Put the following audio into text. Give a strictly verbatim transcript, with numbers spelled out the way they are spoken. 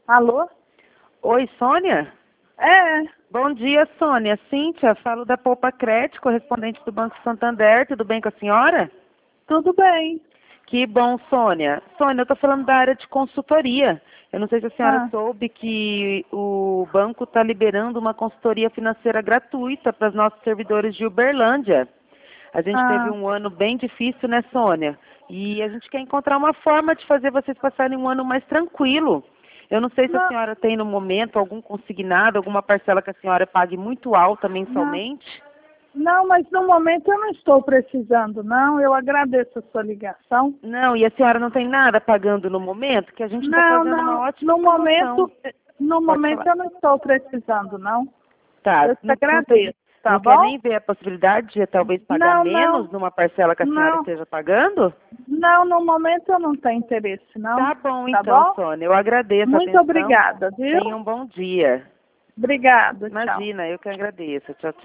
Alô? Oi, Sônia? É, Bom dia, Sônia. Cíntia, falo da Poupa Crédito, correspondente do Banco Santander. Tudo bem com a senhora? tudo bem. Que bom, Sônia. Sônia, eu estou falando da área de consultoria. Eu não sei se a senhora Ah, soube que o banco está liberando uma consultoria financeira gratuita para os nossos servidores de Uberlândia. A gente teve ah, um ano bem difícil, né, Sônia? E a gente quer encontrar uma forma de fazer vocês passarem um ano mais tranquilo. Eu não sei se a não, senhora tem no momento algum consignado, alguma parcela que a senhora pague muito alta não, mensalmente. não, mas no momento eu não estou precisando, não. Eu agradeço a sua ligação. Não, e a senhora não tem nada pagando no momento, que a gente está Não, fazendo uma não, ótima no promoção. momento, no Pode momento falar. eu não estou precisando, não. Tá, Eu te não, não, tem- agradeço, tá não quer bom? nem ver a possibilidade de talvez pagar Não, menos não, numa parcela que a senhora não, esteja pagando? não, no momento eu não tenho interesse, não. Tá bom Tá então, bom? Sônia. Eu agradeço a Muito atenção. obrigada, viu? Tenha um bom dia. Obrigada, tchau. Imagina, eu que agradeço. Tchau, tchau.